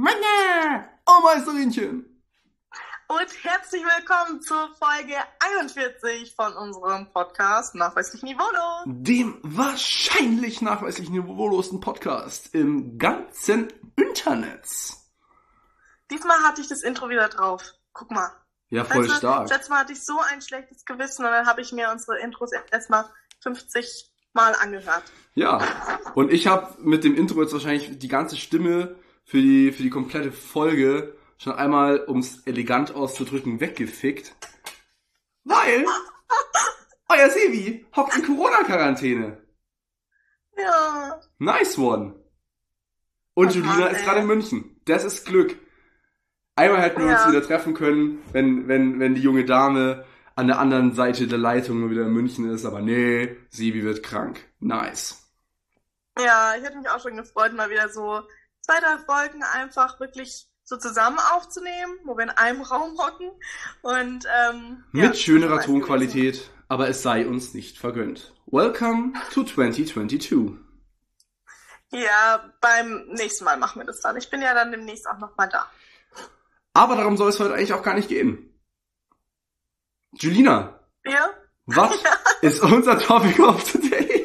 Männer! Oh, Meisterinchen! Und herzlich willkommen zur Folge 41 von unserem Podcast Nachweislich Niveaulos. Dem wahrscheinlich nachweislich niveaulosen Podcast im ganzen Internet. Diesmal hatte ich das Intro wieder drauf. Guck mal. Ja, voll stark. Letztes Mal hatte ich so ein schlechtes Gewissen und dann habe ich mir unsere Intros erstmal 50 Mal angehört. Ja, und ich habe mit dem Intro jetzt wahrscheinlich die ganze Stimme für die komplette Folge schon einmal, um es elegant auszudrücken, weggefickt. Weil euer Sevi hockt in Corona-Quarantäne. Ja. Nice one. Und Julina ist gerade in München. Das ist Glück. Einmal hätten wir uns wieder treffen können, wenn die junge Dame an der anderen Seite der Leitung wieder in München ist. Aber nee, Sevi wird krank. Nice. Ja, ich hätte mich auch schon gefreut, mal wieder so 2, 3 Folgen einfach wirklich so zusammen aufzunehmen, wo wir in einem Raum hocken. Und mit schönerer Tonqualität, aber es sei uns nicht vergönnt. Welcome to 2022. Ja, beim nächsten Mal machen wir das dann. Ich bin ja dann demnächst auch nochmal da. Aber darum soll es heute eigentlich auch gar nicht gehen. Julina, ja? Was ist unser Topic of today?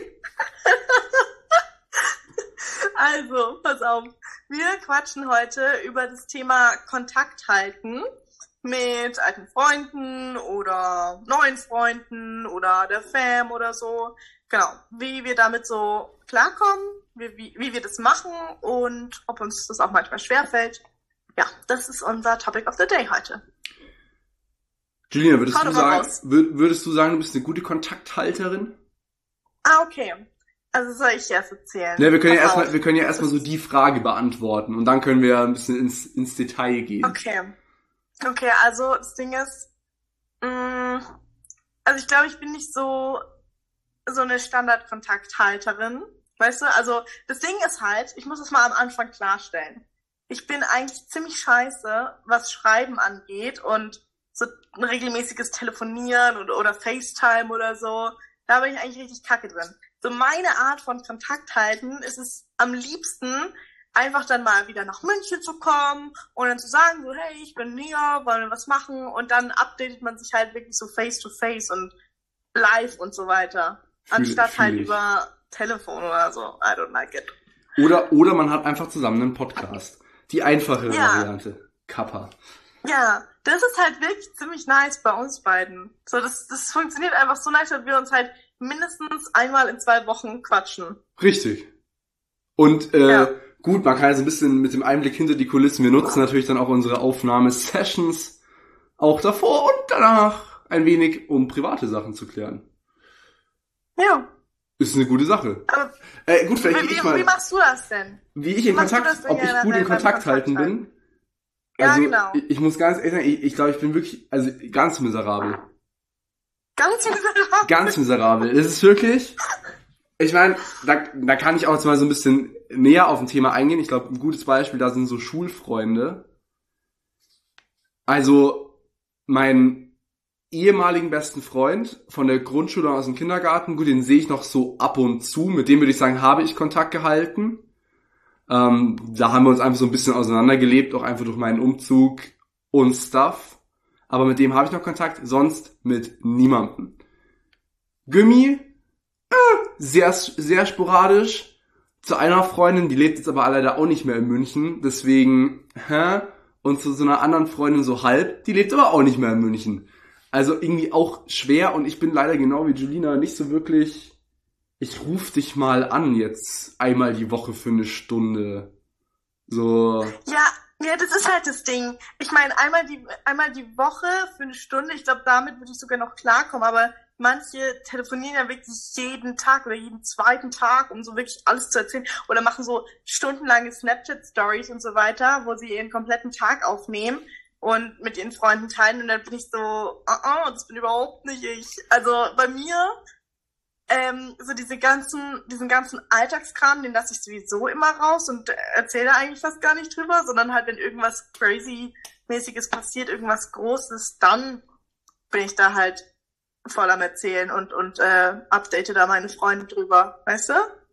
Also, pass auf. Wir quatschen heute über das Thema Kontakt halten mit alten Freunden oder neuen Freunden oder der Fam oder so. Genau, wie wir damit so klarkommen, wie wir das machen und ob uns das auch manchmal schwerfällt. Ja, das ist unser Topic of the Day heute. Julina, würdest du sagen, du bist eine gute Kontakthalterin? Ah, okay. Also soll ich erst erzählen? Ja, wir können ja erstmal so die Frage beantworten und dann können wir ein bisschen ins Detail gehen. Okay, also das Ding ist, also ich glaube, ich bin nicht so eine Standardkontakthalterin, weißt du? Also das Ding ist halt, ich muss es mal am Anfang klarstellen. Ich bin eigentlich ziemlich scheiße, was Schreiben angeht und so ein regelmäßiges Telefonieren oder FaceTime oder so. Da bin ich eigentlich richtig kacke drin. So meine Art von Kontakt halten ist es am liebsten, einfach dann mal wieder nach München zu kommen und dann zu sagen, so, hey, ich bin Nia, wollen wir was machen? Und dann updatet man sich halt wirklich so face-to-face und live und so weiter. Anstatt halt über Telefon oder so. I don't like it. Oder man hat einfach zusammen einen Podcast. Die einfachere Variante. Kappa. Ja, das ist halt wirklich ziemlich nice bei uns beiden. So, das funktioniert einfach so nice, dass wir uns halt mindestens einmal in 2 Wochen quatschen. Richtig. Und gut, man kann jetzt ein bisschen mit dem Einblick hinter die Kulissen, wir nutzen natürlich dann auch unsere Aufnahmesessions auch davor und danach ein wenig, um private Sachen zu klären. Ja. Ist eine gute Sache. Aber gut, vielleicht wie machst du das denn? Wie ich in Kontakt, ob ich gut in Kontakt halten bin? Ja, also, genau. Ich muss ganz ehrlich sagen, ich glaube, ich bin wirklich, also ganz miserabel. Ganz miserabel? Ganz miserabel. Es ist wirklich, ich meine, da kann ich auch jetzt mal so ein bisschen näher auf ein Thema eingehen. Ich glaube, ein gutes Beispiel da sind so Schulfreunde. Also, mein ehemaligen besten Freund von der Grundschule aus dem Kindergarten, gut, den sehe ich noch so ab und zu. Mit dem würde ich sagen, habe ich Kontakt gehalten. Da haben wir uns einfach so ein bisschen auseinandergelebt, auch einfach durch meinen Umzug und Stuff. Aber mit dem habe ich noch Kontakt, sonst mit niemandem. Gummi, sehr, sehr sporadisch. Zu einer Freundin, die lebt jetzt aber leider auch nicht mehr in München, deswegen, und zu so einer anderen Freundin so halb, die lebt aber auch nicht mehr in München. Also irgendwie auch schwer und ich bin leider genau wie Julina nicht so wirklich, ich ruf dich mal an jetzt einmal die Woche für eine Stunde. So. Ja, das ist halt das Ding. Ich meine, einmal die Woche für eine Stunde, ich glaube, damit würde ich sogar noch klarkommen, aber manche telefonieren ja wirklich jeden Tag oder jeden zweiten Tag, um so wirklich alles zu erzählen oder machen so stundenlange Snapchat-Stories und so weiter, wo sie ihren kompletten Tag aufnehmen und mit ihren Freunden teilen und dann bin ich so, das bin überhaupt nicht ich. Also bei mir, so diesen ganzen Alltagskram, den lasse ich sowieso immer raus und erzähle eigentlich fast gar nicht drüber, sondern halt, wenn irgendwas crazy-mäßiges passiert, irgendwas Großes, dann bin ich da halt voll am Erzählen und update da meine Freunde drüber, weißt du?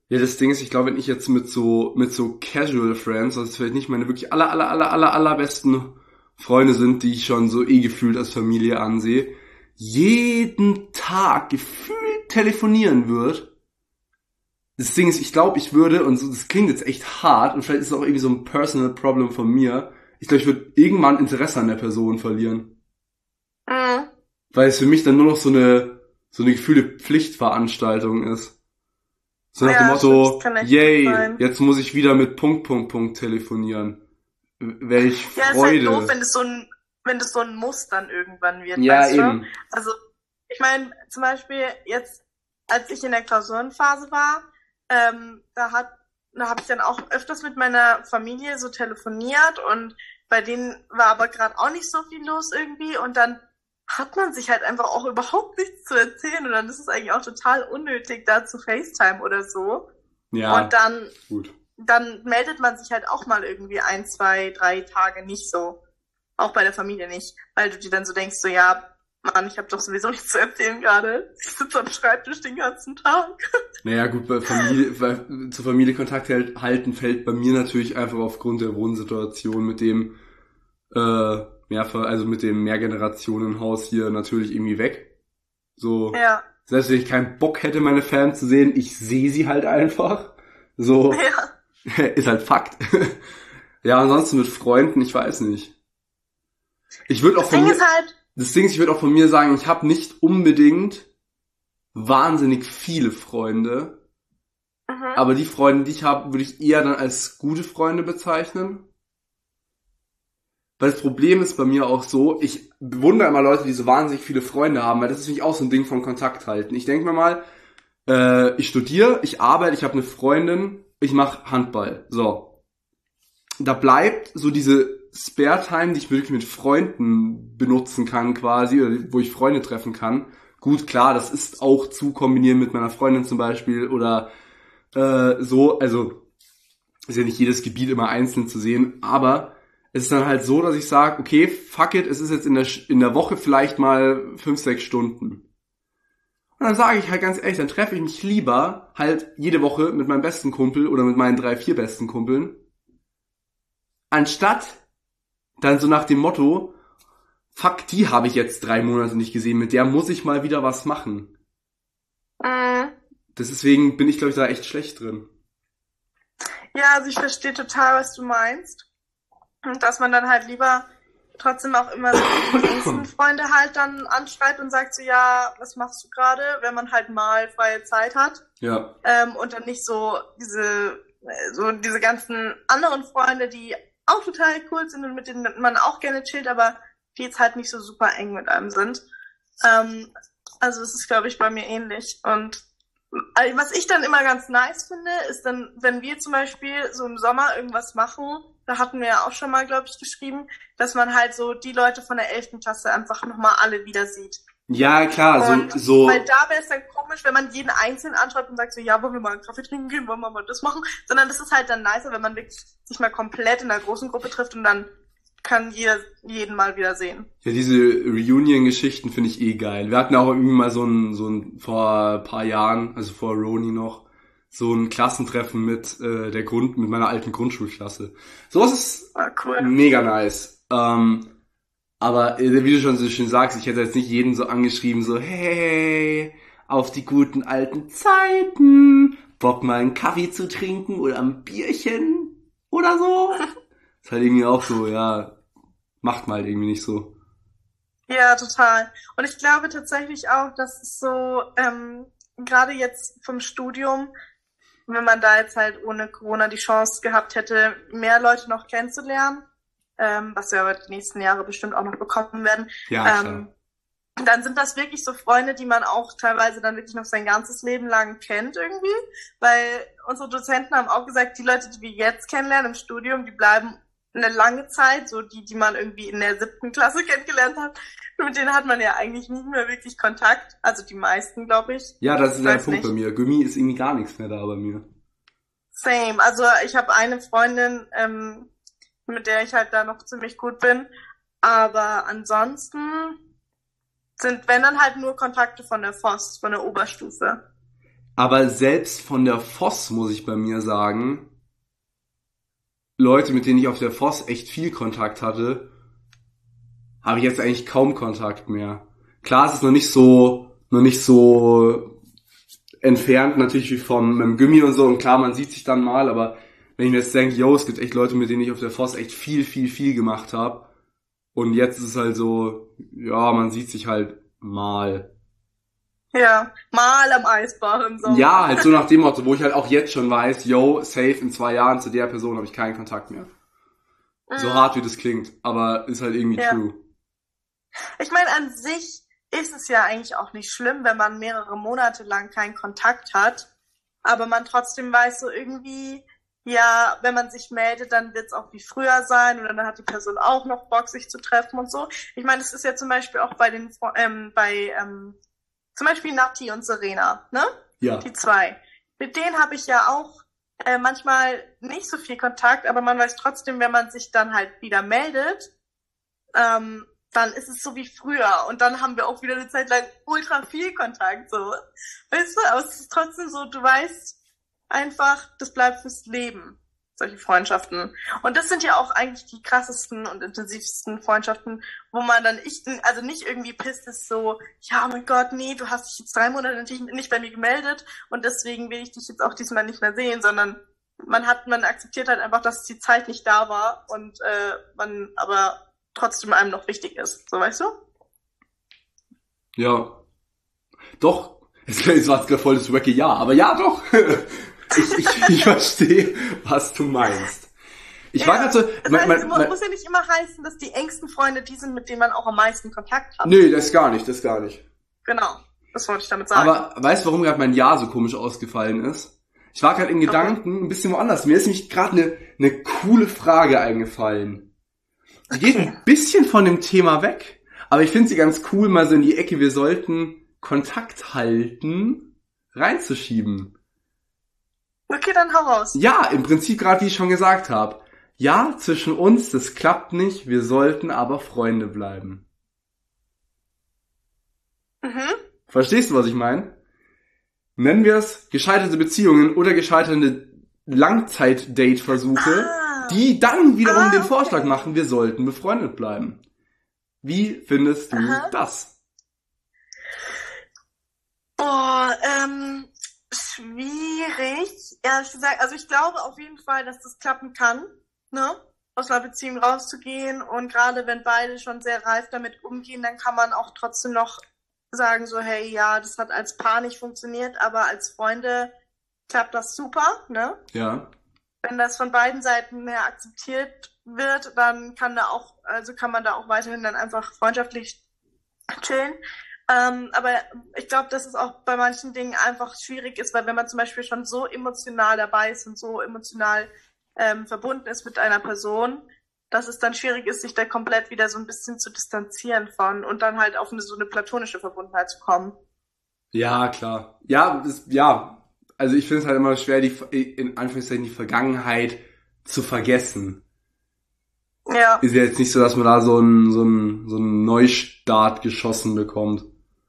Ja, das Ding ist, ich glaube, wenn ich jetzt mit so Casual Friends, also vielleicht nicht meine wirklich allerbesten Freunde sind, die ich schon so gefühlt als Familie ansehe, jeden Tag gefühlt telefonieren wird. Das Ding ist, ich glaube, ich würde, und so, das klingt jetzt echt hart, und vielleicht ist es auch irgendwie so ein Personal Problem von mir, ich glaube, ich würde irgendwann Interesse an der Person verlieren. Mhm. Weil es für mich dann nur noch so eine gefühlte Pflichtveranstaltung ist. So nach dem Ja, stimmt, das Motto, kann echt gut yay, sein. jetzt muss ich wieder mit Punkt telefonieren. Welch Ja, ist halt doof, Freude. wenn das so ein Muss dann irgendwann wird, Ja, weißt du? eben. Also, ich meine, zum Beispiel jetzt, als ich in der Klausurenphase war, da habe ich dann auch öfters mit meiner Familie so telefoniert und bei denen war aber gerade auch nicht so viel los irgendwie und dann hat man sich halt einfach auch überhaupt nichts zu erzählen und dann ist es eigentlich auch total unnötig, da zu FaceTime oder so. Und Ja, gut. dann meldet man sich halt auch mal irgendwie 1, 2, 3 Tage nicht so. Auch bei der Familie nicht. Weil du dir dann so denkst, so ja, Mann, ich habe doch sowieso nichts zu erzählen gerade. Ich sitze am Schreibtisch den ganzen Tag. Naja, gut, zur Familie Kontakt halten fällt bei mir natürlich einfach aufgrund der Wohnsituation mit dem, also mit dem Mehrgenerationenhaus hier natürlich irgendwie weg. So, Ja, selbst wenn ich keinen Bock hätte, meine Fans zu sehen, ich sehe sie halt einfach. So, ja. ist halt Fakt. Ja, ansonsten mit Freunden, ich weiß nicht. Ich würde auch Das von Ding mir, ist halt, das Ding ist, ich würde auch von mir sagen, ich habe nicht unbedingt wahnsinnig viele Freunde, mhm, aber die Freunde, die ich habe, würde ich eher dann als gute Freunde bezeichnen. Weil das Problem ist bei mir auch so, ich bewundere immer Leute, die so wahnsinnig viele Freunde haben, weil das ist für mich auch so ein Ding von Kontakt halten. Ich denke mir mal, ich studiere, ich arbeite, ich habe eine Freundin, ich mache Handball. So. Da bleibt so diese Spare-Time, die ich wirklich mit Freunden benutzen kann quasi, oder wo ich Freunde treffen kann. Gut, klar, das ist auch zu kombinieren mit meiner Freundin zum Beispiel oder so. Also ist ja nicht jedes Gebiet immer einzeln zu sehen, aber es ist dann halt so, dass ich sage, okay, fuck it, es ist jetzt in der Woche vielleicht mal 5, 6 Stunden. Und dann sage ich halt ganz ehrlich, dann treffe ich mich lieber halt jede Woche mit meinem besten Kumpel oder mit meinen 3, 4 besten Kumpeln, anstatt dann so nach dem Motto, fuck, die habe ich jetzt 3 Monate nicht gesehen, mit der muss ich mal wieder was machen. mhm. Deswegen bin ich, glaube ich, da echt schlecht drin. Ja, also ich verstehe total, was du meinst. Und dass man dann halt lieber trotzdem auch immer so die engsten Freunde halt dann anschreibt und sagt so, ja, was machst du gerade, wenn man halt mal freie Zeit hat. Ja. Und dann nicht so diese ganzen anderen Freunde, die auch total cool sind und mit denen man auch gerne chillt, aber die jetzt halt nicht so super eng mit einem sind. Also es ist, glaube ich, bei mir ähnlich. Und was ich dann immer ganz nice finde, ist dann, wenn wir zum Beispiel so im Sommer irgendwas machen, da hatten wir ja auch schon mal, glaube ich, geschrieben, dass man halt so die Leute von der 11. Klasse einfach nochmal alle wieder sieht. Ja, klar, Und so, weil da wäre es dann komisch, wenn man jeden einzeln anschreibt und sagt so, ja, wollen wir mal einen Kaffee trinken gehen, wollen wir mal das machen, sondern das ist halt dann nicer, wenn man wirklich sich mal komplett in einer großen Gruppe trifft und dann kann jeder jeden mal wieder sehen. ja, diese Reunion-Geschichten finde ich geil. Wir hatten auch irgendwie mal so ein vor ein paar Jahren, also vor Roni noch, so ein Klassentreffen mit mit meiner alten Grundschulklasse. Sowas ist War cool. mega nice. Aber wie du schon so schön sagst, ich hätte jetzt nicht jeden so angeschrieben, so hey, auf die guten alten Zeiten, Bock mal einen Kaffee zu trinken oder ein Bierchen oder so. Ist halt irgendwie auch so, ja, macht mal halt irgendwie nicht so. Ja, total. Und ich glaube tatsächlich auch, dass es so, gerade jetzt vom Studium, wenn man da jetzt halt ohne Corona die Chance gehabt hätte, mehr Leute noch kennenzulernen, was wir aber die nächsten Jahre bestimmt auch noch bekommen werden, Ja, klar. dann sind das wirklich so Freunde, die man auch teilweise dann wirklich noch sein ganzes Leben lang kennt irgendwie, weil unsere Dozenten haben auch gesagt, die Leute, die wir jetzt kennenlernen im Studium, die bleiben eine lange Zeit, so die man irgendwie in der 7. Klasse kennengelernt hat, mit denen hat man ja eigentlich nicht mehr wirklich Kontakt, also die meisten, glaube ich. Ja, das ist der Weiß Punkt bei nicht. mir. Gummi ist irgendwie gar nichts mehr da bei mir. Same, also ich habe eine Freundin, mit der ich halt da noch ziemlich gut bin, aber ansonsten sind, wenn dann halt nur Kontakte von der FOS, von der Oberstufe. Aber selbst von der Voss muss ich bei mir sagen, Leute, mit denen ich auf der Voss echt viel Kontakt hatte, habe ich jetzt eigentlich kaum Kontakt mehr. Klar, es ist noch nicht so entfernt natürlich wie von mit dem Gymi und so, und klar, man sieht sich dann mal, aber wenn ich mir jetzt denke, yo, es gibt echt Leute, mit denen ich auf der Voss echt viel gemacht habe, und jetzt ist es halt so, ja, man sieht sich halt mal. Ja, mal am Eisbach im Sommer. Ja, halt so nach dem Motto, wo ich halt auch jetzt schon weiß, yo, safe in 2 Jahren zu der Person habe ich keinen Kontakt mehr. So hart wie das klingt, aber ist halt irgendwie true. Ich meine, an sich ist es ja eigentlich auch nicht schlimm, wenn man mehrere Monate lang keinen Kontakt hat, aber man trotzdem weiß so irgendwie, ja, wenn man sich meldet, dann wird es auch wie früher sein, oder dann hat die Person auch noch Bock, sich zu treffen und so. Ich meine, es ist ja zum Beispiel auch bei den zum Beispiel Nati und Serena, ne? Ja. Die 2. Mit denen habe ich ja auch manchmal nicht so viel Kontakt, aber man weiß trotzdem, wenn man sich dann halt wieder meldet, dann ist es so wie früher. Und dann haben wir auch wieder eine Zeit lang ultra viel Kontakt, so. Weißt du, aber es ist trotzdem so, du weißt einfach, das bleibt fürs Leben, solche Freundschaften. Und das sind ja auch eigentlich die krassesten und intensivsten Freundschaften, wo man dann also nicht irgendwie pisst ist so, ja, oh mein Gott, nee, du hast dich jetzt 3 Monate nicht bei mir gemeldet und deswegen will ich dich jetzt auch diesmal nicht mehr sehen, sondern man akzeptiert halt einfach, dass die Zeit nicht da war und man aber trotzdem einem noch wichtig ist. So, weißt du? Ja. Doch. Es war gerade voll das wacky Ja, aber ja, doch. Ich verstehe, was du meinst. Ich war gerade so... Es muss ja nicht immer heißen, dass die engsten Freunde die sind, mit denen man auch am meisten Kontakt hat. Nee, das gar nicht. Genau, das wollte ich damit sagen. Aber weißt du, warum gerade mein Ja so komisch ausgefallen ist? Ich war gerade in Gedanken ein bisschen woanders. Mir ist nämlich gerade eine coole Frage eingefallen. Die geht ein bisschen von dem Thema weg, aber ich finde sie ganz cool, mal so in die Ecke, wir sollten Kontakt halten, reinzuschieben. Okay, dann hau raus. Ja, im Prinzip gerade, wie ich schon gesagt habe. Ja, zwischen uns, das klappt nicht, wir sollten aber Freunde bleiben. Mhm. Verstehst du, was ich meine? Nennen wir es gescheiterte Beziehungen oder gescheiterte Langzeit-Date-Versuche, die dann wiederum den Vorschlag machen, wir sollten befreundet bleiben. Wie findest du das? Boah, schwierig. Ehrlich gesagt, also ich glaube auf jeden Fall, dass das klappen kann, ne? Aus einer Beziehung rauszugehen, und gerade wenn beide schon sehr reif damit umgehen, dann kann man auch trotzdem noch sagen so, hey, ja, das hat als Paar nicht funktioniert, aber als Freunde klappt das super, ne? Ja. Wenn das von beiden Seiten her akzeptiert wird, dann kann man da auch weiterhin dann einfach freundschaftlich chillen. Aber ich glaube, dass es auch bei manchen Dingen einfach schwierig ist, weil wenn man zum Beispiel schon so emotional dabei ist und so emotional verbunden ist mit einer Person, dass es dann schwierig ist, sich da komplett wieder so ein bisschen zu distanzieren von und dann halt auf so eine platonische Verbundenheit zu kommen. Ja, klar. Ja, also ich finde es halt immer schwer, in Anführungszeichen die Vergangenheit zu vergessen. Ja. Ist ja jetzt nicht so, dass man da so einen Neustart geschossen bekommt.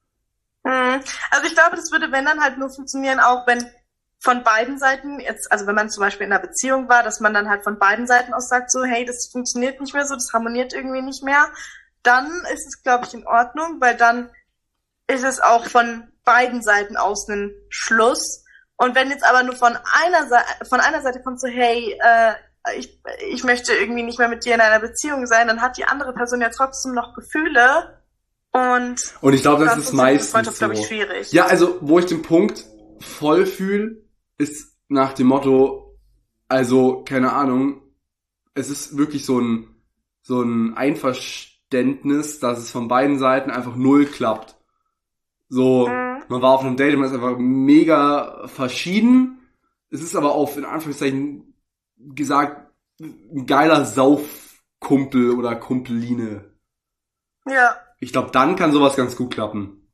Also ich glaube, das würde, wenn dann halt nur funktionieren, auch wenn von beiden Seiten jetzt, also wenn man zum Beispiel in einer Beziehung war, dass man dann halt von beiden Seiten aus sagt so, hey, das funktioniert nicht mehr so, das harmoniert irgendwie nicht mehr, dann ist es, glaube ich, in Ordnung, weil dann ist es auch von beiden Seiten aus ein Schluss. Und wenn jetzt aber nur von einer Seite kommt so, hey, ich möchte irgendwie nicht mehr mit dir in einer Beziehung sein, dann hat die andere Person ja trotzdem noch Gefühle, und ich glaube, das ist meistens Freundschaft, so. glaube ich, schwierig. Ja, also wo ich den Punkt voll fühle, ist nach dem Motto, also keine Ahnung, es ist wirklich so ein Einverständnis, dass es von beiden Seiten einfach null klappt. So, man war auf einem Date und man ist einfach mega verschieden. Es ist aber auf, in Anführungszeichen gesagt, ein geiler Saufkumpel oder Kumpeline. Ja. Ich glaube, dann kann sowas ganz gut klappen.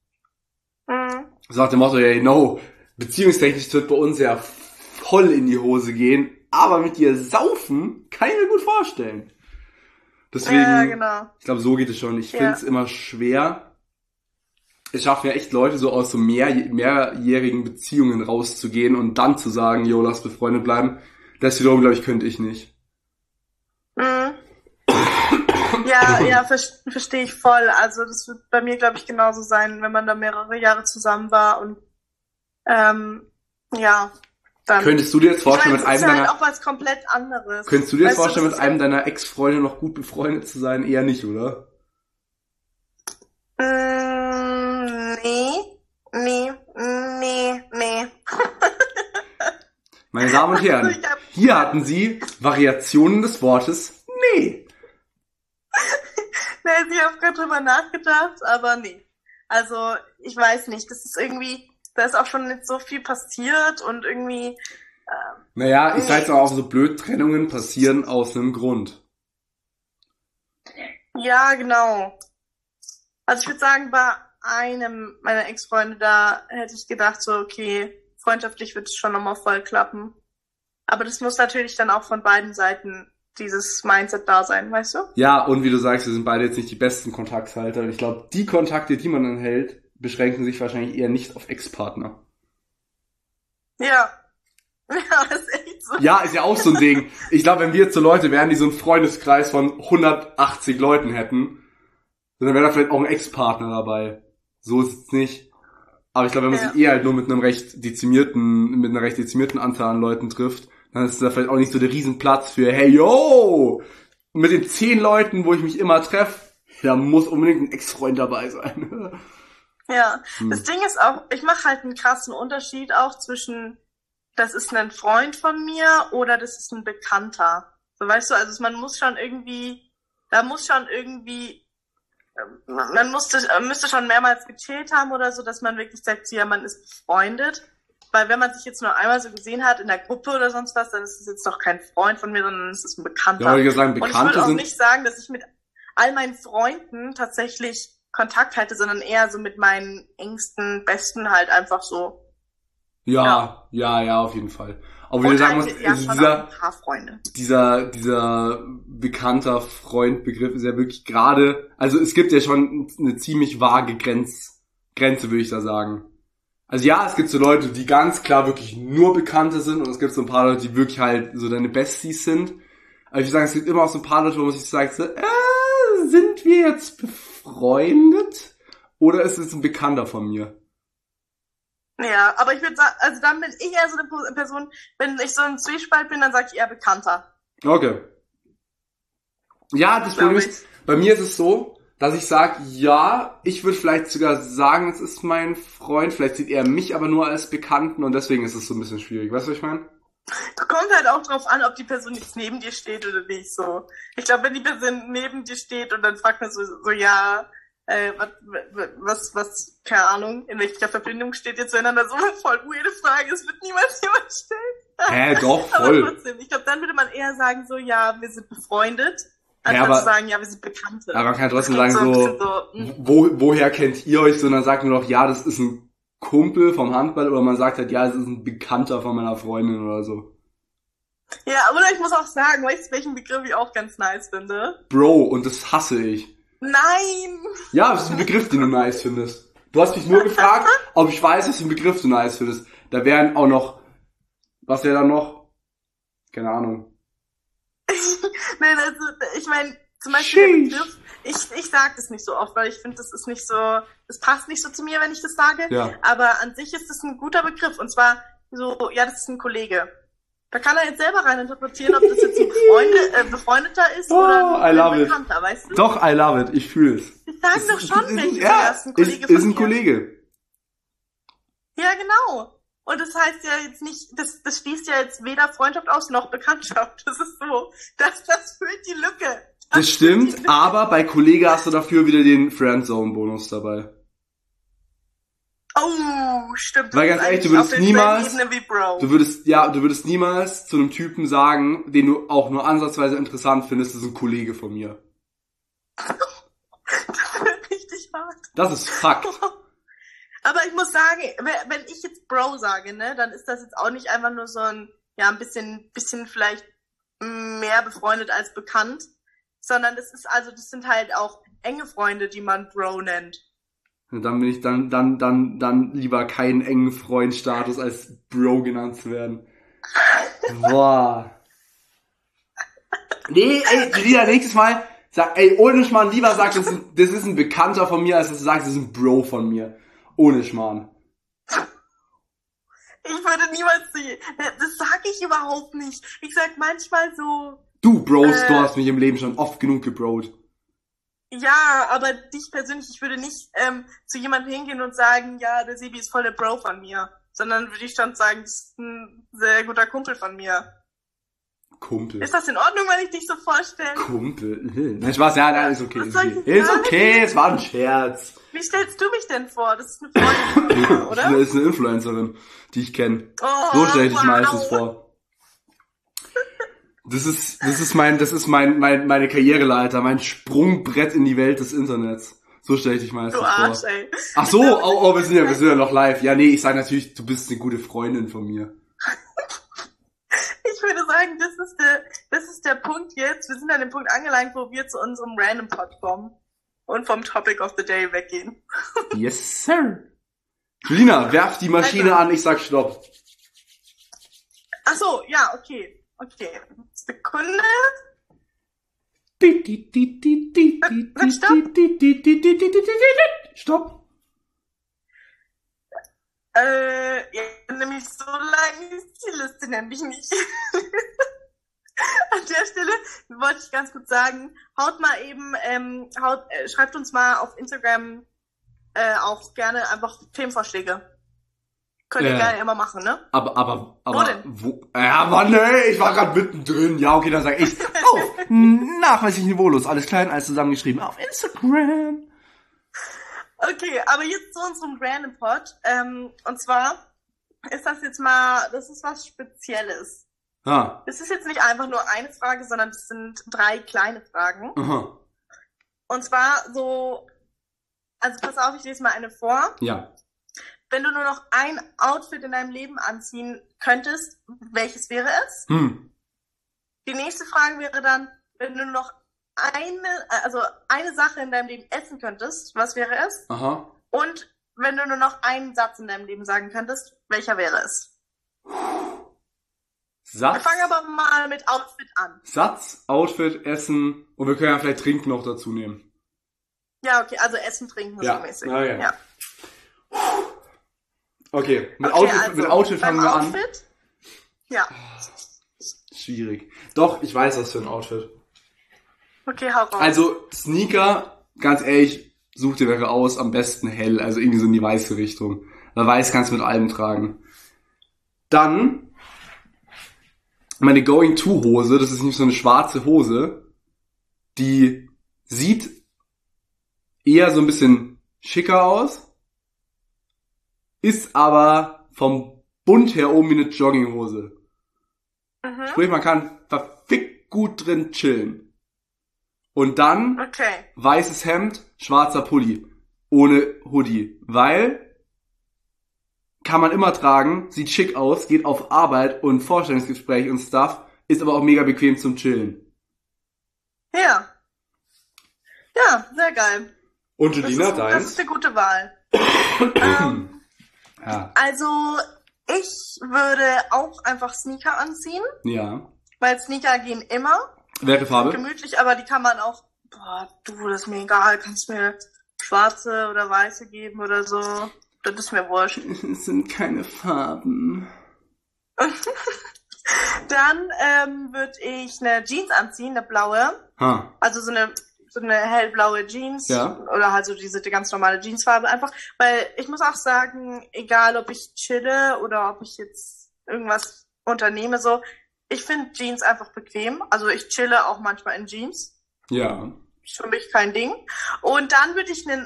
So nach dem Motto, hey, no, beziehungstechnisch wird bei uns ja voll in die Hose gehen, aber mit dir saufen kann ich mir gut vorstellen. Deswegen, ja, genau. Ich glaube, so geht es schon. Ich finde es immer schwer. es schaffen ja echt Leute, so aus so mehrjährigen Beziehungen rauszugehen und dann zu sagen, jo, lass befreundet bleiben. Das wiederum, glaube ich, könnte ich nicht. Mhm. Ja, verstehe ich voll. Also das wird bei mir, glaube ich, genauso sein, wenn man da mehrere Jahre zusammen war und ja, dann. Könntest du dir jetzt vorstellen, mit einem ist halt deiner... auch was komplett anderes. Könntest du dir jetzt Weißt du, vorstellen, das mit ist einem deiner Ex-Freunde noch gut befreundet zu sein? Eher nicht, oder? Nee. Meine Damen und Herren, Also hier hatten Sie Variationen des Wortes nee. Ich habe gerade drüber nachgedacht, aber nee. Also, ich weiß nicht, das ist irgendwie, da ist auch schon nicht so viel passiert und irgendwie... Naja, ich sag jetzt auch so blöd, Trennungen passieren aus einem Grund. Ja, genau. Also ich würde sagen, bei einem meiner Ex-Freunde, da hätte ich gedacht, so, okay, freundschaftlich wird es schon nochmal voll klappen. Aber das muss natürlich dann auch von beiden Seiten dieses Mindset da sein, weißt du? Ja, und wie du sagst, wir sind beide jetzt nicht die besten Kontakthalter. Und ich glaube, die Kontakte, die man dann hält, beschränken sich wahrscheinlich eher nicht auf Ex-Partner. Ja. Ja, ist echt so. Ja, ist ja auch so ein Ding. Ich glaube, wenn wir jetzt so Leute wären, die so einen Freundeskreis von 180 Leuten hätten, dann wäre da vielleicht auch ein Ex-Partner dabei. So ist es nicht. Aber ich glaube, wenn man sich eher halt nur mit einer recht dezimierten Anzahl an Leuten trifft, dann ist da vielleicht auch nicht so der Riesenplatz für, hey, yo, mit den 10 Leuten, wo ich mich immer treffe, da muss unbedingt ein Ex-Freund dabei sein. Ja, das Ding ist auch, ich mache halt einen krassen Unterschied auch zwischen, das ist ein Freund von mir oder das ist ein Bekannter. So, weißt du, also man muss schon irgendwie, man müsste schon mehrmals gechillt haben oder so, dass man wirklich sagt, ja, man ist befreundet. Weil wenn man sich jetzt nur einmal so gesehen hat in der Gruppe oder sonst was, dann ist es jetzt doch kein Freund von mir, sondern es ist ein Bekannter. Ja, ich sagen, und ich würde auch nicht sagen, dass ich mit all meinen Freunden tatsächlich Kontakt halte, sondern eher so mit meinen engsten, besten halt einfach so. Ja, auf jeden Fall. Aber wie du sagen musst, dieser bekannter Freund-Begriff ist ja wirklich gerade, also es gibt ja schon eine ziemlich vage Grenze, würde ich da sagen. Also ja, es gibt so Leute, die ganz klar wirklich nur Bekannte sind und es gibt so ein paar Leute, die wirklich halt so deine Besties sind. Aber ich würde sagen, es gibt immer auch so ein paar Leute, wo man sich sagt, so, sind wir jetzt befreundet? Oder ist es ein Bekannter von mir? Ja, aber ich würde sagen, also dann bin ich eher so eine Person, wenn ich so ein Zwiespalt bin, dann sage ich eher Bekannter. Okay. Ja, das Problem ist, bei mir ist es so, dass ich sage, ja, ich würde vielleicht sogar sagen, es ist mein Freund, vielleicht sieht er mich aber nur als Bekannten und deswegen ist es so ein bisschen schwierig. Weißt du, was ich meine? Kommt halt auch drauf an, ob die Person jetzt neben dir steht oder nicht so. Ich glaube, wenn die Person neben dir steht und dann fragt man so ja, was, keine Ahnung, in welcher Verbindung steht ihr zueinander, so voll weirde Frage, es wird niemals jemand stellen. Doch, voll. Aber trotzdem, ich glaube, dann würde man eher sagen so, ja, wir sind befreundet, anstatt zu sagen, ja, wir sind Bekannte. Aber man kann trotzdem sagen woher kennt ihr euch, sondern sagt nur noch, ja, das ist ein Kumpel vom Handball, oder man sagt halt, ja, es ist ein Bekannter von meiner Freundin oder so. Ja, oder ich muss auch sagen, weißt du, welchen Begriff ich auch ganz nice finde? Bro, und das hasse ich. Nein! Ja, das ist ein Begriff, den du nice findest. Du hast mich nur gefragt, ob ich weiß, was für ein Begriff du nice findest. Da wären auch noch, was wäre da noch? Keine Ahnung. Nein, also, ich meine, zum Beispiel der Begriff, ich sag das nicht so oft, weil ich finde, das ist nicht so, das passt nicht so zu mir, wenn ich das sage. Ja. Aber an sich ist das ein guter Begriff. Und zwar so, ja, das ist ein Kollege. Da kann er jetzt selber reininterpretieren, ob das jetzt ein Befreundeter ist oder ein Bekannter, weißt du? Doch, I love it. Ich fühle es. Ich sag doch schon, welches ein Kollege ist ein Kollege. Ja, genau. Und das heißt ja jetzt nicht, das schließt ja jetzt weder Freundschaft aus noch Bekanntschaft. Das ist so, das füllt die Lücke. Das stimmt, aber bei Kollege hast du dafür wieder den Friendzone-Bonus dabei. Oh, stimmt. Weil ganz ehrlich, du würdest niemals zu einem Typen sagen, den du auch nur ansatzweise interessant findest, das ist ein Kollege von mir. Das wird richtig hart. Das ist Fakt. Aber ich muss sagen, wenn ich jetzt Bro sage, ne, dann ist das jetzt auch nicht einfach nur so ein, ja, ein bisschen vielleicht mehr befreundet als bekannt, sondern das sind halt auch enge Freunde, die man Bro nennt. Und dann bin ich dann lieber keinen engen Freundstatus als Bro genannt zu werden. Boah. Nee, ey, Julina, nächstes Mal sag, ey, ohne Schmarrn, lieber sag, das ist ein Bekannter von mir, als dass du sagst, das ist ein Bro von mir. Ohne Schmarrn. Ich würde niemals das sag ich überhaupt nicht. Ich sag manchmal so... Du, Bros, du hast mich im Leben schon oft genug gebrot. Ja, aber dich persönlich, ich würde nicht zu jemandem hingehen und sagen, ja, der Sebi ist voll der Bro von mir. Sondern würde ich dann sagen, das ist ein sehr guter Kumpel von mir. Kumpel. Ist das in Ordnung, wenn ich dich so vorstelle? Kumpel. Nein, Spaß, ja, nein, ist okay. Was soll ich Ist sagen? okay, es war ein Scherz. Wie stellst du mich denn vor? Das ist eine Freundin von mir, oder? Das ist eine Influencerin, die ich kenne. Oh, So stelle ich dich wow. meistens vor. Das ist meine Karriereleiter, mein Sprungbrett in die Welt des Internets. So stelle ich dich meistens Du Arsch, vor. ey. Ach so, wir sind ja noch live. Ja, nee, ich sage natürlich, du bist eine gute Freundin von mir. Ich würde sagen, das ist der Punkt jetzt. Wir sind an dem Punkt angelangt, wo wir zu unserem Random Pod kommen und vom Topic of the Day weggehen. Yes, sir. Julina, werf die Maschine an, ich sag Stopp. Ach so, ja, okay. Sekunde. Stopp. Ja, nämlich so lange ist die Liste nämlich nicht. An der Stelle wollte ich ganz kurz sagen, haut mal eben, schreibt uns mal auf Instagram auch gerne einfach Themenvorschläge. Könnt ihr gerne immer machen, ne? Aber, Wo denn? Ja, Mann, ey, ich war gerade mittendrin. Ja, okay, dann sag ich auf nachweislich niveaulos, alles klein, alles zusammengeschrieben auf Instagram. Okay, aber jetzt zu unserem Random Pod. Und zwar ist das jetzt mal, das ist was Spezielles. Ah. Das ist jetzt nicht einfach nur eine Frage, sondern es sind 3 kleine Fragen. Aha. Und zwar so, also pass auf, ich lese mal eine vor. Ja. Wenn du nur noch ein Outfit in deinem Leben anziehen könntest, welches wäre es? Die nächste Frage wäre dann, wenn du nur noch eine Sache in deinem Leben essen könntest, was wäre es? Aha. Und wenn du nur noch einen Satz in deinem Leben sagen könntest, welcher wäre es? Satz. Wir fangen aber mal mit Outfit an. Satz, Outfit, Essen und wir können ja vielleicht Trinken noch dazu nehmen. Ja, okay, also Essen, Trinken, Ja. so mäßig. Okay. Ja. Okay, mit Okay, Outfit fangen wir an. Outfit? Ja. Schwierig. Doch, ich weiß was für ein Outfit. Okay, hau raus. Also, Sneaker, ganz ehrlich, such dir welche aus, am besten hell, also irgendwie so in die weiße Richtung. Weil weiß kannst du mit allem tragen. Dann, meine Going-To-Hose, das ist nicht so eine schwarze Hose, die sieht eher so ein bisschen schicker aus, ist aber vom Bund her oben wie eine Jogginghose. Sprich, man kann verfickt gut drin chillen. Und dann Okay. weißes Hemd, schwarzer Pulli, ohne Hoodie, weil kann man immer tragen, sieht schick aus, geht auf Arbeit und Vorstellungsgespräch und Stuff, ist aber auch mega bequem zum Chillen. Ja. Ja, sehr geil. Und Das Julina, ist, das deins? ist eine gute Wahl. Ja. Also, ich würde auch einfach Sneaker anziehen, Ja. weil Sneaker gehen immer. Welche Farbe? Gemütlich, aber die kann man auch, das ist mir egal, kannst mir schwarze oder weiße geben oder so. Das ist mir wurscht. Es sind keine Farben. Dann würde ich eine Jeans anziehen, eine blaue. Also so eine hellblaue Jeans. Ja. Oder halt so die ganz normale Jeansfarbe einfach. Weil ich muss auch sagen, egal ob ich chille oder ob ich jetzt irgendwas unternehme, so, ich finde Jeans einfach bequem. Also ich chille auch manchmal in Jeans. Ja. Ist für mich kein Ding. Und dann würde ich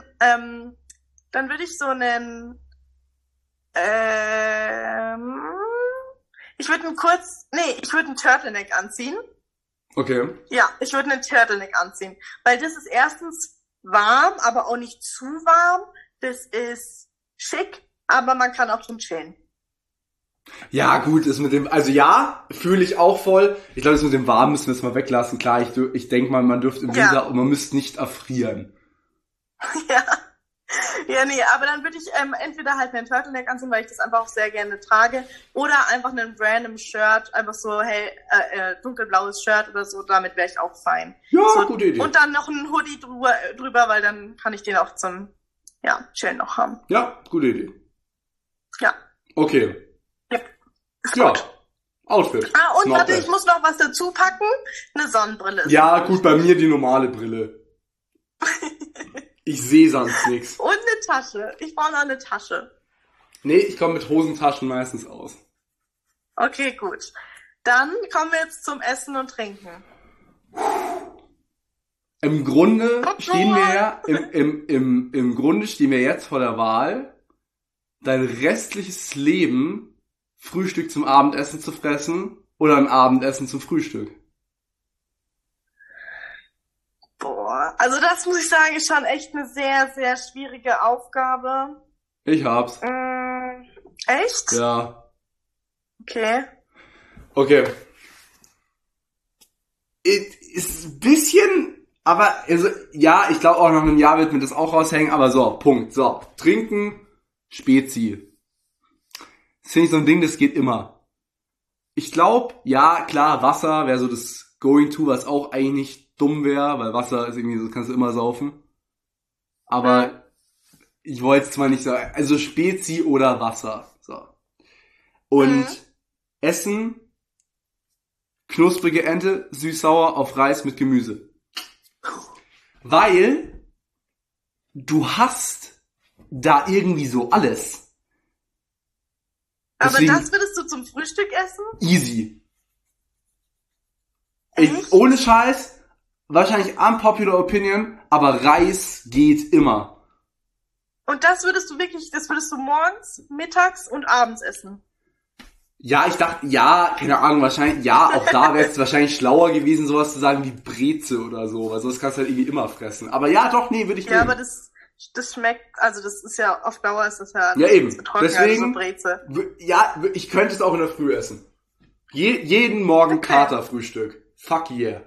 ich würde einen Turtleneck anziehen. Okay. Ja, ich würde einen Turtleneck anziehen. Weil das ist erstens warm, aber auch nicht zu warm. Das ist schick, aber man kann auch drin chillen. Ja, gut, ist mit dem, also ja, fühle ich auch voll. Ich glaube, das mit dem Warm müssen wir jetzt mal weglassen. Klar, ich denke mal, man dürfte im Winter und man müsste nicht erfrieren. Ja. Ja, nee, aber dann würde ich entweder halt einen Turtleneck anziehen, weil ich das einfach auch sehr gerne trage, oder einfach einen random Shirt, einfach so dunkelblaues Shirt oder so, damit wäre ich auch fein. Ja, so, gute Idee. Und dann noch einen Hoodie drüber, weil dann kann ich den auch zum Chillen noch haben. Ja, gute Idee. Ja. Okay. Ja. Ist Ja. gut. Outfit. Und warte, ich muss noch was dazu packen. Eine Sonnenbrille. Ja, gut, bei mir die normale Brille. Ich sehe sonst nichts. Und eine Tasche. Ich brauche noch eine Tasche. Nee, ich komme mit Hosentaschen meistens aus. Okay, gut. Dann kommen wir jetzt zum Essen und Trinken. Im Grunde stehen wir ja, im Grunde stehen wir jetzt vor der Wahl, dein restliches Leben Frühstück zum Abendessen zu fressen oder ein Abendessen zum Frühstück. Boah, also das muss ich sagen, ist schon echt eine sehr, sehr schwierige Aufgabe. Ich hab's. Echt? Ja. Okay. Okay. Ist ein bisschen, aber also ja, ich glaube auch nach einem Jahr wird mir das auch raushängen, aber so, Punkt. So, trinken, Spezi. Das finde ich so ein Ding, das geht immer. Ich glaube, ja, klar, Wasser wäre so das Going-To, was auch eigentlich nicht dumm wäre, weil Wasser ist irgendwie so, kannst du immer saufen. Aber ich wollte es mal nicht sagen, also Spezi oder Wasser. So. Und Essen, knusprige Ente, süß-sauer auf Reis mit Gemüse. Weil du hast da irgendwie so alles. Deswegen, aber das würdest du zum Frühstück essen? easy. Echt? Ohne Scheiß, wahrscheinlich unpopular opinion, aber Reis geht immer. Und das würdest du morgens, mittags und abends essen? Ja, ich dachte, ja, keine Ahnung, wahrscheinlich, ja, auch da wäre es wahrscheinlich schlauer gewesen, sowas zu sagen wie Breze oder so, weil sonst kannst du halt irgendwie immer fressen. Aber ja, doch, nee, würde ich nehmen. Ja, aber das schmeckt, also das ist ja, auf Dauer ist das ja, ja eben. getrocknet, Deswegen, so Breze. ja, ich könnte es auch in der Früh essen. Jeden Morgen Okay. Katerfrühstück. Fuck yeah.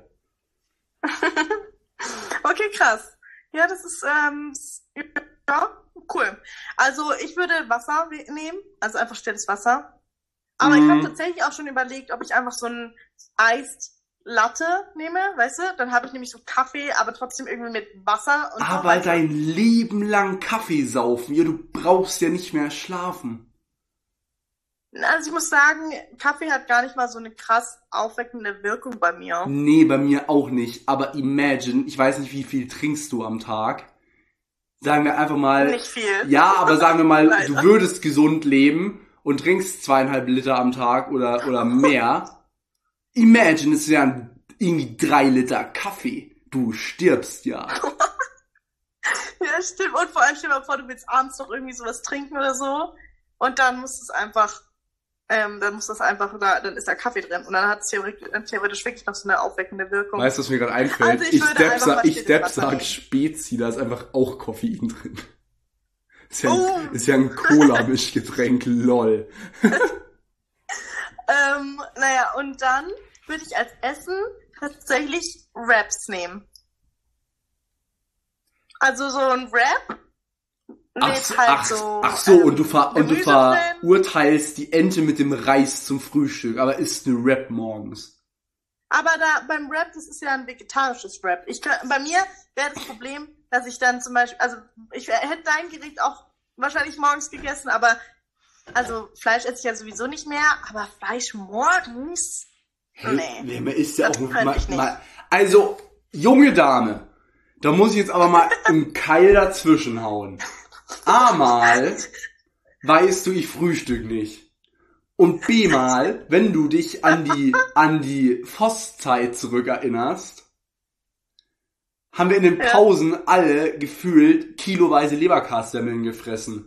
Okay, krass. Ja, das ist, ja, cool. Also ich würde Wasser nehmen, also einfach stilles Wasser. Aber ich habe tatsächlich auch schon überlegt, ob ich einfach so ein Iced Latte nehme, weißt du? Dann habe ich nämlich so Kaffee, aber trotzdem irgendwie mit Wasser und so. Aber weißt du? dein Leben lang Kaffee saufen, ja, du brauchst ja nicht mehr schlafen. Also ich muss sagen, Kaffee hat gar nicht mal so eine krass aufweckende Wirkung bei mir. Nee, bei mir auch nicht. Aber imagine, ich weiß nicht, wie viel trinkst du am Tag. Sagen wir einfach mal... Nicht viel. Ja, aber sagen wir mal, Leider. du würdest gesund leben und trinkst 2,5 Liter am Tag oder mehr. Imagine, es wären irgendwie 3 Liter Kaffee. Du stirbst ja. Ja, stimmt. Und vor allem stell dir mal vor, du willst abends noch irgendwie sowas trinken oder so. Und dann muss es einfach, dann ist da Kaffee drin. Und dann hat es theoretisch wirklich noch so eine aufweckende Wirkung. Weißt du, was mir gerade einfällt? Also ich würde einfach mal stilles Wasser sag nehmen. Spezi, da ist einfach auch Koffein drin. Ist ja ein Cola-Mischgetränk, lol. Naja, und dann würde ich als Essen tatsächlich Wraps nehmen. Also so ein Wrap mit halt so... Ach so, und du Gemüse verurteilst die Ente mit dem Reis zum Frühstück, aber isst eine Wrap morgens. Aber da beim Wrap, das ist ja ein vegetarisches Wrap. Bei mir wäre das Problem, dass ich dann zum Beispiel, also ich hätte dein Gericht auch wahrscheinlich morgens gegessen, aber also Fleisch esse ich ja sowieso nicht mehr, aber Fleisch morgens? Nee. Man isst ja Das auch könnte ich nicht. Also, junge Dame, da muss ich jetzt aber mal einen Keil dazwischen hauen. A-mal weißt du, ich frühstück nicht. Und B-mal, wenn du dich an die Vosszeit zurückerinnerst, haben wir in den Pausen alle gefühlt kiloweise Leberkassemmeln gefressen.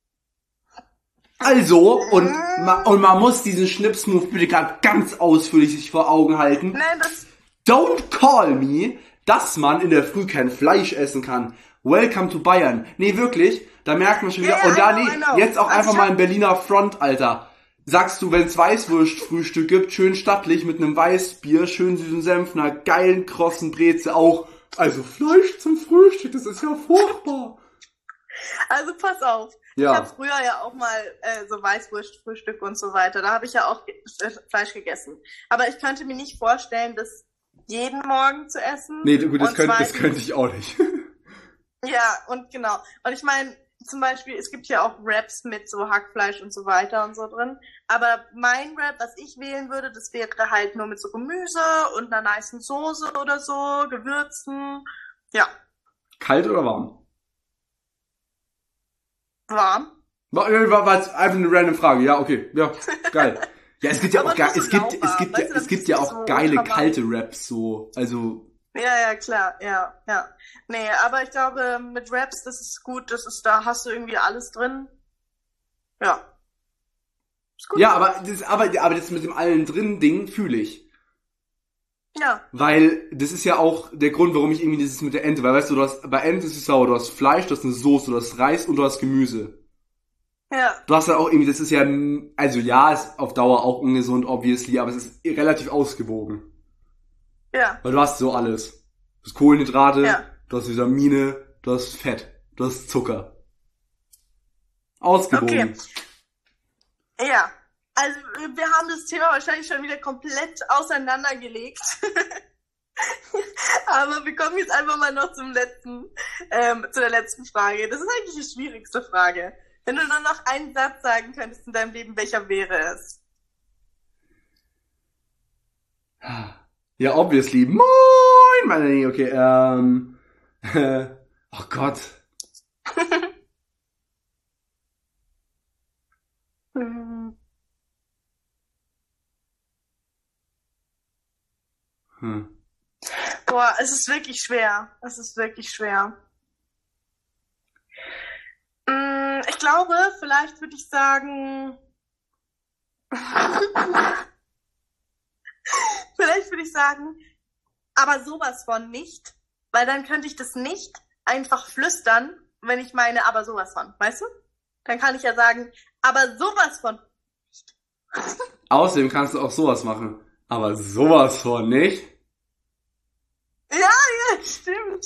Also, und man muss diesen Schnipsmove bitte gerade ganz ausführlich sich vor Augen halten. Nein, das... Don't call me, dass man in der Früh kein Fleisch essen kann. Welcome to Bayern. Nee, wirklich, da merkt man schon wieder. Ja, und da, I nee, know. jetzt auch Also einfach ich mal ein Berliner Front, Alter. Sagst du, wenn's Weißwurstfrühstück gibt, schön stattlich mit einem Weißbier, schön süßen Senf, einer geilen krossen Breze auch. Also Fleisch zum Frühstück, das ist ja furchtbar. Also pass auf. Ja. Ich habe früher ja auch mal so Weißwurstfrühstück und so weiter. Da habe ich ja auch Fleisch gegessen. Aber ich könnte mir nicht vorstellen, das jeden Morgen zu essen. Nee, gut, das Und könnte zweitens- ich auch nicht. Ja, und genau. Und ich meine, zum Beispiel, es gibt ja auch Wraps mit so Hackfleisch und so weiter und so drin. Aber mein Wrap, was ich wählen würde, das wäre halt nur mit so Gemüse und einer nicen Soße oder so, Gewürzen. Ja, Kalt oder warm? warm. War jetzt einfach eine random Frage. Ja, okay. Ja, geil. Ja, es gibt ja Aber auch nur geil, so lauwarm, weißt du, es damit gibt es ja nicht auch so geile ultrawarm kalte Raps so. Also, Ja, klar, ja. Nee, aber ich glaube, mit Wraps, das ist gut, da hast du irgendwie alles drin. Ja. Ist gut. ja, aber das mit dem allen drin Ding fühle ich. Ja, Weil das ist ja auch der Grund, warum ich irgendwie dieses mit der Ente, weil weißt du, bei Ente ist es sauer, du hast Fleisch, du hast eine Soße, du hast Reis und du hast Gemüse. ja, Du hast ja auch irgendwie, das ist ja, also ja, ist auf Dauer auch ungesund, obviously, aber es ist relativ ausgewogen. ja, Weil du hast so alles. Du hast Kohlenhydrate, Ja. du hast Vitamine, du hast Fett, du hast Zucker. Ausgewogen. okay. Ja. Also, wir haben das Thema wahrscheinlich schon wieder komplett auseinandergelegt. Aber wir kommen jetzt einfach mal noch zu der letzten Frage. Das ist eigentlich die schwierigste Frage. Wenn du nur noch einen Satz sagen könntest in deinem Leben, welcher wäre es? Ja, obviously. Moin, meine Lieben. Okay, oh Gott. Hm. Boah, es ist wirklich schwer. Es ist wirklich schwer. Ich glaube, vielleicht würde ich sagen, aber sowas von nicht, weil dann könnte ich das nicht einfach flüstern, wenn ich meine, aber sowas von, weißt du? Dann kann ich ja sagen, aber sowas von. Außerdem kannst du auch sowas machen. Aber sowas von nicht. Ja, stimmt.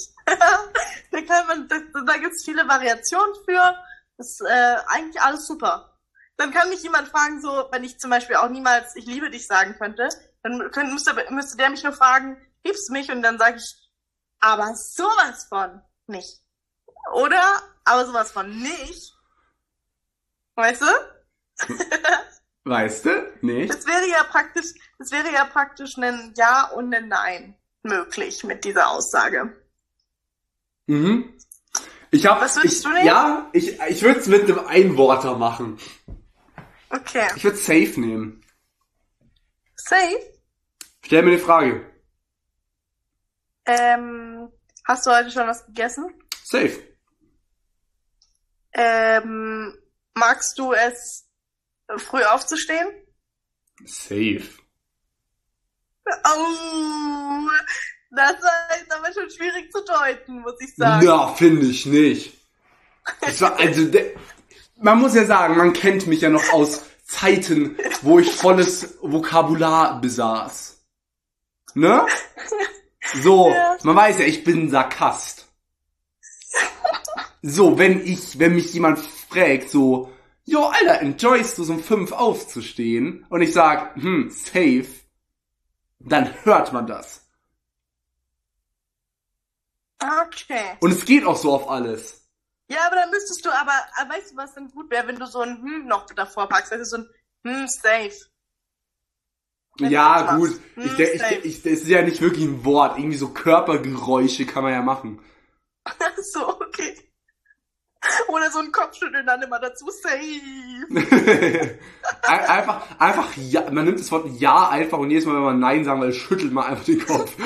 Da gibt's viele Variationen für. Das ist eigentlich alles super. Dann kann mich jemand fragen, so, wenn ich zum Beispiel auch niemals ich liebe dich sagen könnte, dann müsste der mich nur fragen, liebst du mich? Und dann sage ich, aber sowas von nicht. Oder, aber sowas von nicht. Weißt du? Weißt du? Nicht? Das wäre ja praktisch ein Ja und ein Nein möglich mit dieser Aussage. Mhm. Was würdest du nehmen? Ja, ich würde es mit einem Einworter machen. Okay. Ich würde safe nehmen. Safe? Stell mir eine Frage. Hast du heute schon was gegessen? Safe. Magst du es, früh aufzustehen? Safe. Oh, das war jetzt aber schon schwierig zu deuten, muss ich sagen. Ja, finde ich nicht. Man muss ja sagen, man kennt mich ja noch aus Zeiten, wo ich volles Vokabular besaß. Ne? So, Ja. man weiß ja, ich bin ein Sarkast. So, wenn mich jemand fragt, so, jo, Alter, enjoyst du so um 5 aufzustehen? Und ich sag, safe, dann hört man das. Okay. Und es geht auch so auf alles. Ja, aber dann müsstest du weißt du, was dann gut wäre, wenn du so ein noch davor packst, weißt du, so ein safe. Wenn Ja, du das gut. machst. Das ist ja nicht wirklich ein Wort. Irgendwie so Körpergeräusche kann man ja machen. So, okay. Oder so ein Kopfschütteln dann immer dazu, safe. einfach ja, man nimmt das Wort ja einfach und jedes Mal, wenn man nein sagen will, schüttelt man einfach den Kopf.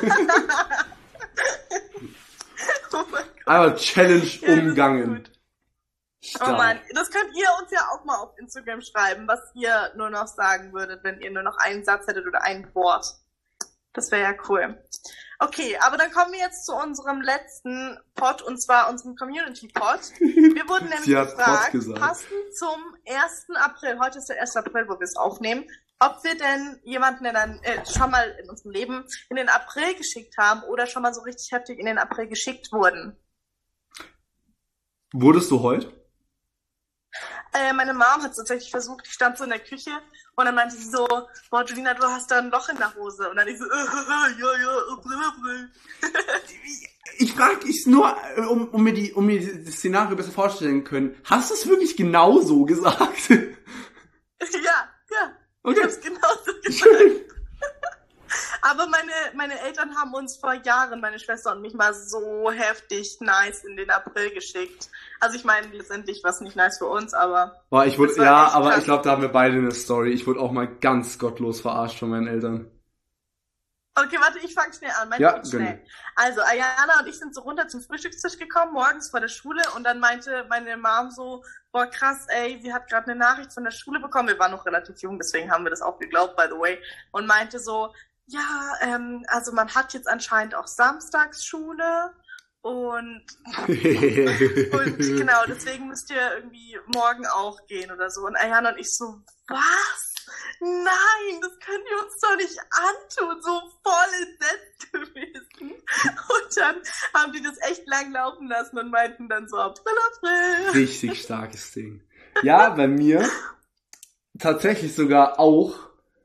Oh mein Gott. Einfach Challenge Ja, das ist umgangen. gut. Stark. Oh Mann, das könnt ihr uns ja auch mal auf Instagram schreiben, was ihr nur noch sagen würdet, wenn ihr nur noch einen Satz hättet oder ein Wort. Das wäre ja cool. Okay, aber dann kommen wir jetzt zu unserem letzten Pod, und zwar unserem Community-Pod. Wir wurden nämlich Sie hat Pod gefragt, gesagt. passend zum 1. April, heute ist der 1. April, wo wir es aufnehmen, ob wir denn jemanden dann schon mal in unserem Leben in den April geschickt haben oder schon mal so richtig heftig in den April geschickt wurden. Wurdest du heute? Meine Mom hat es tatsächlich versucht, ich stand so in der Küche und dann meinte sie so, boah, Julina, du hast da ein Loch in der Hose. Und dann ich so, ja, April. Ich frage dich nur, um mir das Szenario besser vorstellen können. Hast du es wirklich genau so gesagt? Ja, Okay. ich hab's genauso gesagt. Aber meine Eltern haben uns vor Jahren, meine Schwester und mich, mal so heftig nice in den April geschickt. Also ich meine, letztendlich war es nicht nice für uns, aber... Boah, ich wurde, das war ja, echt aber krass. ich glaube, da haben wir beide eine Story. Ich wurde auch mal ganz gottlos verarscht von meinen Eltern. Okay, warte, ich fange schnell an. Ja, Geht schnell. gönn. Also, Ayana und ich sind so runter zum Frühstückstisch gekommen, morgens vor der Schule, und dann meinte meine Mom so, boah, krass, ey, sie hat gerade eine Nachricht von der Schule bekommen. Wir waren noch relativ jung, deswegen haben wir das auch geglaubt, by the way. Und meinte so, ja, also man hat jetzt anscheinend auch Samstagsschule und genau, deswegen müsst ihr irgendwie morgen auch gehen oder so. Und Ayana und ich so, was? Nein, das können wir uns doch nicht antun, so voll entsetzt gewesen. Und dann haben die das echt lang laufen lassen und meinten dann so, April. Richtig starkes Ding. Ja, bei mir tatsächlich sogar auch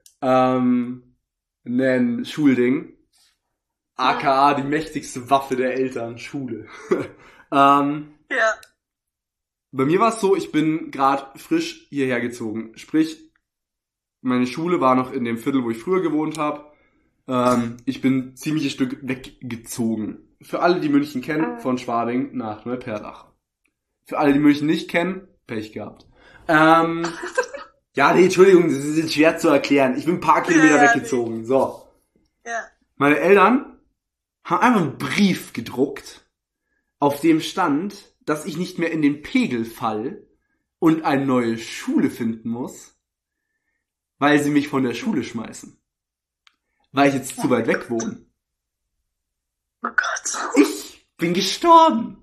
ein Schulding. AKA die mächtigste Waffe der Eltern, Schule. Ja. Bei mir war es so, ich bin gerade frisch hierher gezogen. Sprich, meine Schule war noch in dem Viertel, wo ich früher gewohnt habe. Ich bin ziemliches Stück weggezogen. Für alle, die München kennen, von Schwabing nach Neuperdach. Für alle, die München nicht kennen, Pech gehabt. Ja, nee, Entschuldigung, das ist jetzt schwer zu erklären. Ich bin ein paar Kilometer weggezogen. So. Ja. Meine Eltern haben einfach einen Brief gedruckt, auf dem stand, dass ich nicht mehr in den Pegel fall und eine neue Schule finden muss, weil sie mich von der Schule schmeißen. Weil ich jetzt zu weit weg wohne. Oh Gott. Ich bin gestorben.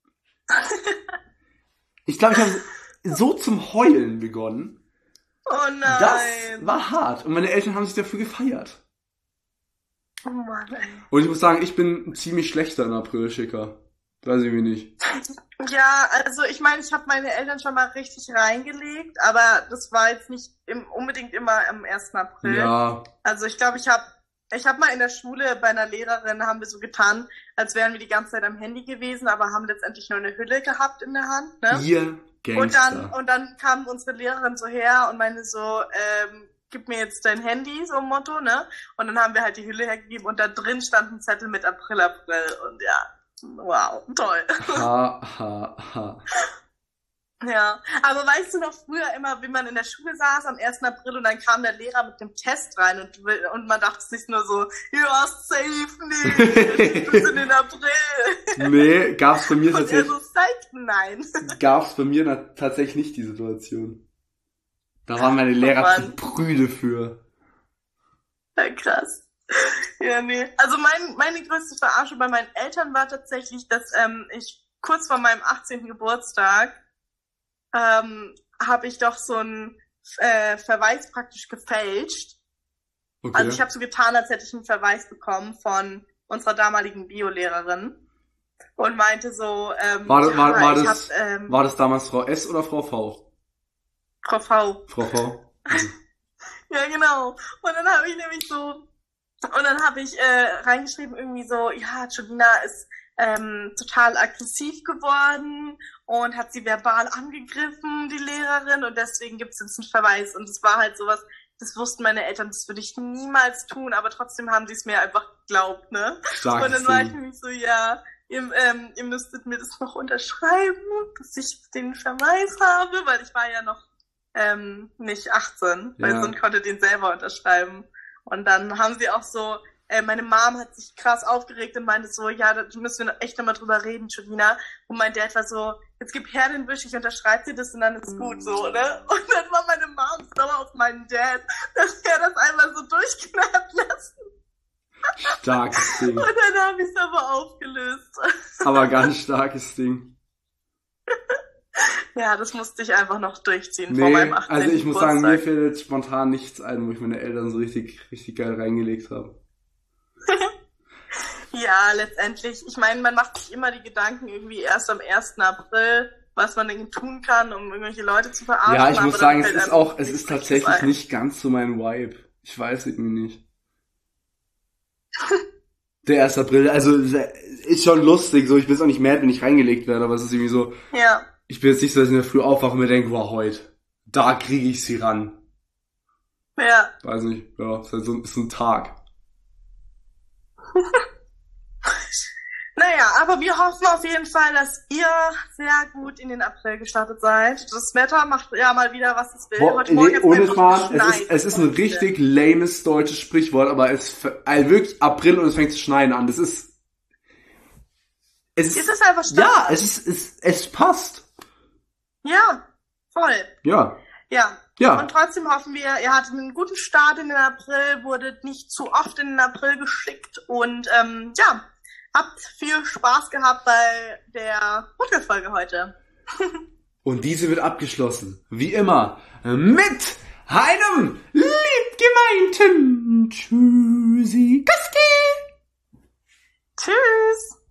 Ich glaube, ich habe so zum Heulen begonnen. Oh nein. Das war hart. Und meine Eltern haben sich dafür gefeiert. Oh Mann, ey. Und ich muss sagen, ich bin ein ziemlich schlechter in April-Schicker. Weiß ich wie nicht. Ja, also ich meine, ich habe meine Eltern schon mal richtig reingelegt, aber das war jetzt nicht unbedingt immer am 1. April. Ja. Also ich glaube, ich hab mal in der Schule bei einer Lehrerin, haben wir so getan, als wären wir die ganze Zeit am Handy gewesen, aber haben letztendlich nur eine Hülle gehabt in der Hand. Ne? Ihr Gangster. Und dann kam unsere Lehrerin so her und meinte so, gib mir jetzt dein Handy, so ein Motto, ne? Und dann haben wir halt die Hülle hergegeben und da drin stand ein Zettel mit April und ja, wow, toll. Ha. Ja, aber weißt du noch früher immer, wie man in der Schule saß am 1. April und dann kam der Lehrer mit dem Test rein und man dachte sich nur so, ja, safe nicht, bis in den April. Nee, gab's bei mir Und er tatsächlich. so, safe nein. Gab's bei mir tatsächlich nicht die Situation. Da waren meine Lehrer Mann. zu prüde für. Ja, krass. Ja, nee. Also meine größte Verarsche bei meinen Eltern war tatsächlich, dass ich kurz vor meinem 18. Geburtstag habe ich doch so einen Verweis praktisch gefälscht. Okay. Also ich habe so getan, als hätte ich einen Verweis bekommen von unserer damaligen Biolehrerin und meinte so, war das damals Frau S oder Frau V? Frau V. Frau V. Ja, genau. Und dann habe ich nämlich so, und dann habe ich reingeschrieben irgendwie so, ja, Julina ist total aggressiv geworden und hat sie verbal angegriffen, die Lehrerin, und deswegen gibt es jetzt einen Verweis. Und es war halt sowas, das wussten meine Eltern, das würde ich niemals tun, aber trotzdem haben die es mir einfach geglaubt, ne? Starkes Und dann war ich Ding. nämlich so, ja, ihr müsstet mir das noch unterschreiben, dass ich den Verweis habe, weil ich war ja noch nicht 18, weil Ja. sonst konnte den selber unterschreiben. Und dann haben sie auch so, meine Mom hat sich krass aufgeregt und meinte so, ja, da müssen wir echt nochmal drüber reden, Julina. Und mein Dad war so, jetzt gib her den Wisch, ich unterschreibe dir das und dann ist gut so, ne? Und dann war meine Mom sauer auf meinen Dad, dass er das einmal so durchknallt lassen. Starkes Ding. Und dann habe ich es aber aufgelöst. Aber ganz starkes Ding. Ja, das musste ich einfach noch durchziehen vor meinem 18. also ich muss sagen, mir Geburtstag. fällt jetzt spontan nichts ein, wo ich meine Eltern so richtig geil reingelegt habe. Ja, letztendlich. Ich meine, man macht sich immer die Gedanken irgendwie erst am 1. April, was man denn tun kann, um irgendwelche Leute zu verarschen. Ja, ich muss sagen, es ist nichts tatsächlich Richtiges ein. nicht ganz so mein Vibe. Ich weiß irgendwie nicht. Der 1. April, also ist schon lustig, so ich bin jetzt auch nicht mad, wenn ich reingelegt werde, aber es ist irgendwie so, Ja. ich bin jetzt nicht so, dass ich in der Früh aufwache und mir denke, wow, heute, da kriege ich sie ran. Ja. Weiß nicht, ja, ist halt ist so ein Tag. Naja, aber wir hoffen auf jeden Fall, dass ihr sehr gut in den April gestartet seid. Das Wetter macht ja mal wieder, was es will. Boah, Heute Morgen hat's ohne mir Schmarrn, geschneit. es ist ein richtig lames deutsches Sprichwort, aber also wirklich April und es fängt zu schneien an. Ist es einfach ja, Standard? es passt. Ja, voll. Ja. Ja. Ja. Und trotzdem hoffen wir, ihr hattet einen guten Start in den April, wurdet nicht zu oft in den April geschickt und ja, habt viel Spaß gehabt bei der Podcast-Folge heute. Und diese wird abgeschlossen, wie immer, mit einem liebgemeinten Tschüssi.